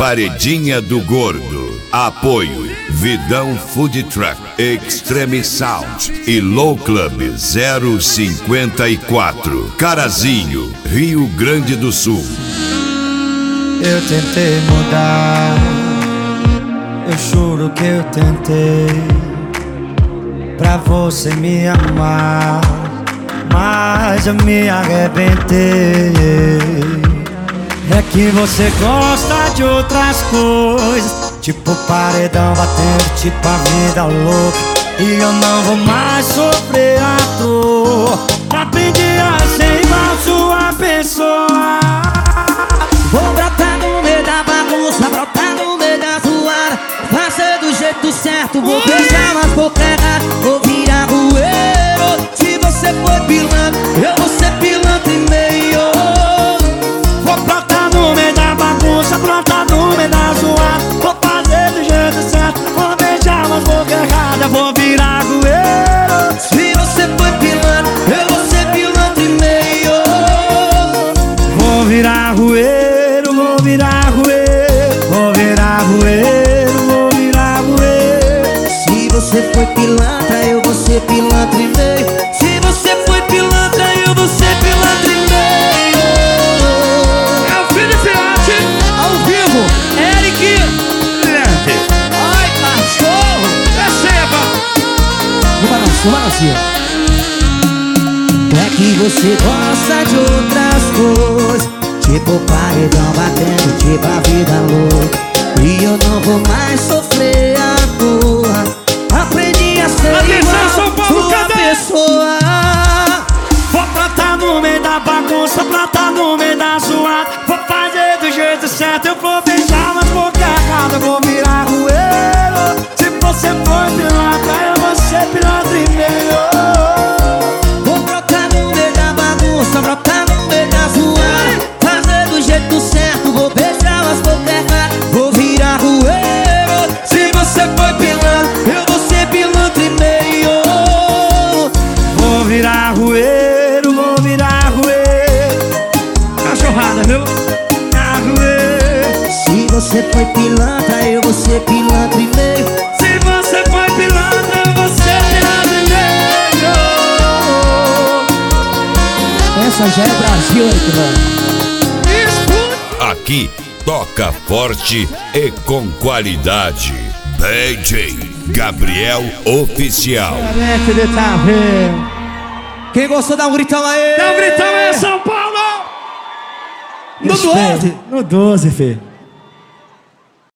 Paredinha do Gordo. Apoio Vidão Food Truck, Extreme Sound e Low Club 054, Carazinho, Rio Grande do Sul. Eu tentei mudar, eu juro que eu tentei, pra você me amar, mas eu me arrebentei. É que você gosta de outras coisas, tipo paredão batendo, tipo a vida louca, e eu não vou mais sofrer à toa. Aprendi a ser igual sua pessoa. Vou brotar no meio da bagunça, brotar no meio da zoada, fazer do jeito certo, vou beijar mas vou errado, vou virar rueiro. Se você for pilantra, eu vou ser pilantra e meio. Vou brotar no meio da bagunça, brotar no meio da zoada, vou fazer do jeito certo, vou beijar mas vou errado, vou virar rueiro. Se você for pilantra, eu vou ser pilantra e meio. Vou virar rueiro, vou virar rueiro, vou virar rueiro, vou virar rueiro. Se você foi pilantra, eu vou ser pilantra e meio. Se você foi pilantra, eu vou ser pilantra e meio. É o Felipe Arte, Ao vivo, Eric. Ai, cachorro. receba. No balancinho. É que você gosta de outras coisas, tipo paredão batendo, tipo a vida louca, e eu não vou mais sofrer à toa. Aprendi a ser Atenção, igual São Paulo, sua cadê? pessoa. Vou brotar no meio da bagunça, brotar no meio da zoada, vou fazer do jeito certo, eu vou beijar mas vou errado, eu vou virar rueiro. Se você for pilantra, eu vou ser pilantra e meio. Vou brotar no meio da bagunça, brotar no meio da zoada, fazer do jeito certo, vou beijar mas vou errado, vou virar rueiro. Se você foi pilantra, eu vou ser pilantra e meio. Vou virar rueiro, vou virar rueiro, Cachorrada, viu? virar rueiro. Se você foi pilantra, eu vou ser pilantra e meio. Se você foi pilantra, eu vou ser pilantra e meio. Essa já é Brasil, mano. Aqui toca forte e com qualidade. DJ Gabriel Oficial. Quem gostou, dá um gritão aí. Dá um gritão aí, São Paulo. No 12, filho.